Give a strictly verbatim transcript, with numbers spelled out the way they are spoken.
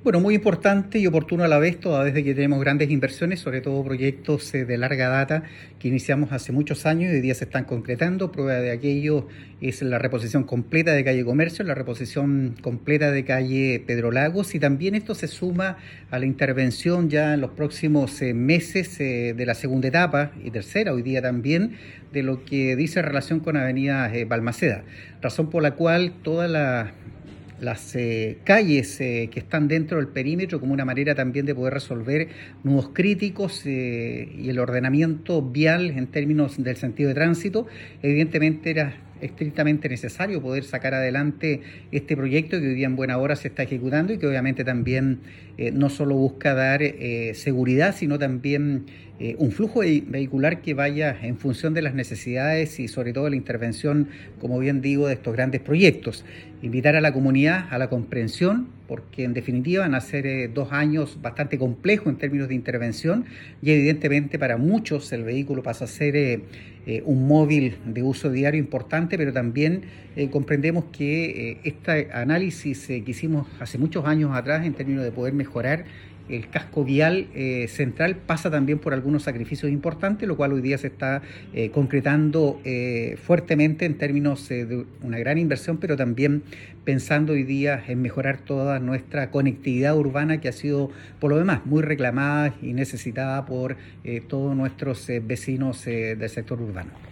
Bueno, muy importante y oportuno a la vez, toda vez de que tenemos grandes inversiones, sobre todo proyectos eh, de larga data que iniciamos hace muchos años y hoy día se están concretando. Prueba de aquello es la reposición completa de calle Comercio, la reposición completa de calle Pedro Lagos, y también esto se suma a la intervención ya en los próximos eh, meses eh, de la segunda etapa y tercera, hoy día también, de lo que dice relación con Avenida eh, Balmaceda, razón por la cual toda la las eh, calles eh, que están dentro del perímetro como una manera también de poder resolver nudos críticos eh, y el ordenamiento vial en términos del sentido de tránsito. Evidentemente era estrictamente necesario poder sacar adelante este proyecto que hoy día en buena hora se está ejecutando y que obviamente también eh, no solo busca dar eh, seguridad, sino también eh, un flujo vehicular que vaya en función de las necesidades y sobre todo la intervención, como bien digo, de estos grandes proyectos. Invitar a la comunidad a la comprensión, porque en definitiva van a ser eh, dos años bastante complejos en términos de intervención y evidentemente para muchos el vehículo pasa a ser eh, eh, un móvil de uso diario importante, pero también eh, comprendemos que eh, este análisis eh, que hicimos hace muchos años atrás en términos de poder mejorar el casco vial eh, central pasa también por algunos sacrificios importantes, lo cual hoy día se está eh, concretando eh, fuertemente en términos eh, de una gran inversión, pero también pensando hoy día en mejorar toda nuestra conectividad urbana que ha sido, por lo demás, muy reclamada y necesitada por eh, todos nuestros eh, vecinos eh, del sector urbano.